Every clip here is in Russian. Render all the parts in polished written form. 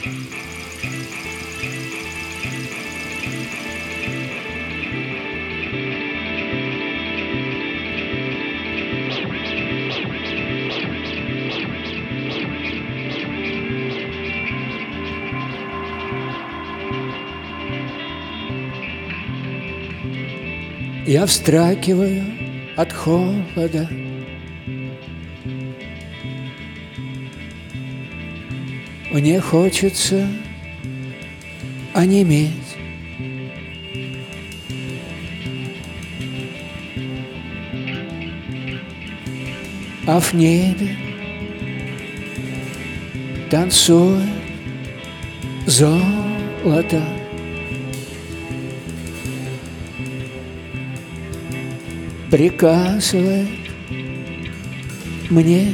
Я встракиваю от холода, мне хочется онеметь. А в небе танцует золото. Приказывает мне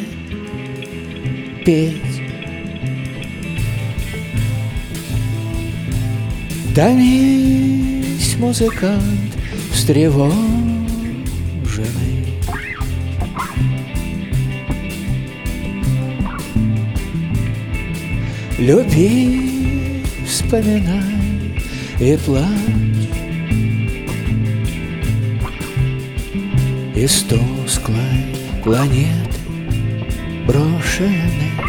петь. Томись, музыкант, встревоженный. Люби, вспоминай и плачь. Из тусклой планеты брошенной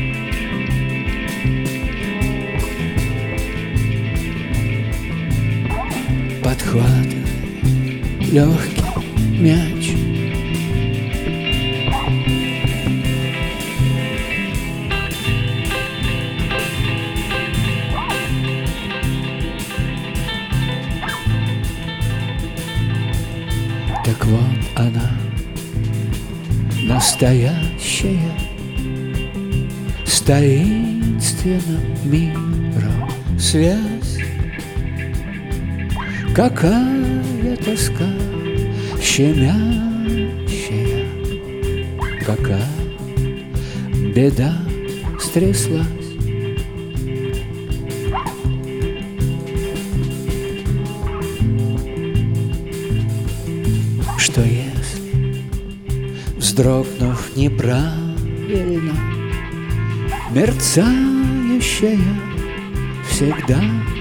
подхватывай легкий мяч. Так вот она, настоящая, с таинственным миром связь. Какая тоска щемящая, какая беда стряслась. Что если, вздрогнув неправильно, мерцающая всегда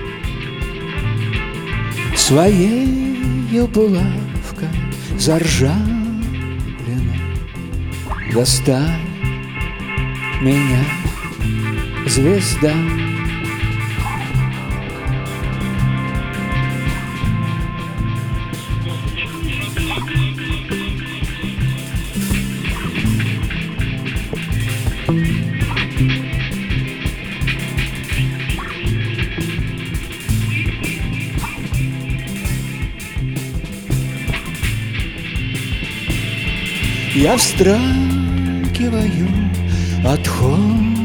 своею булавкой заржавлена, доставь меня, звезда. Я встракиваю от холода,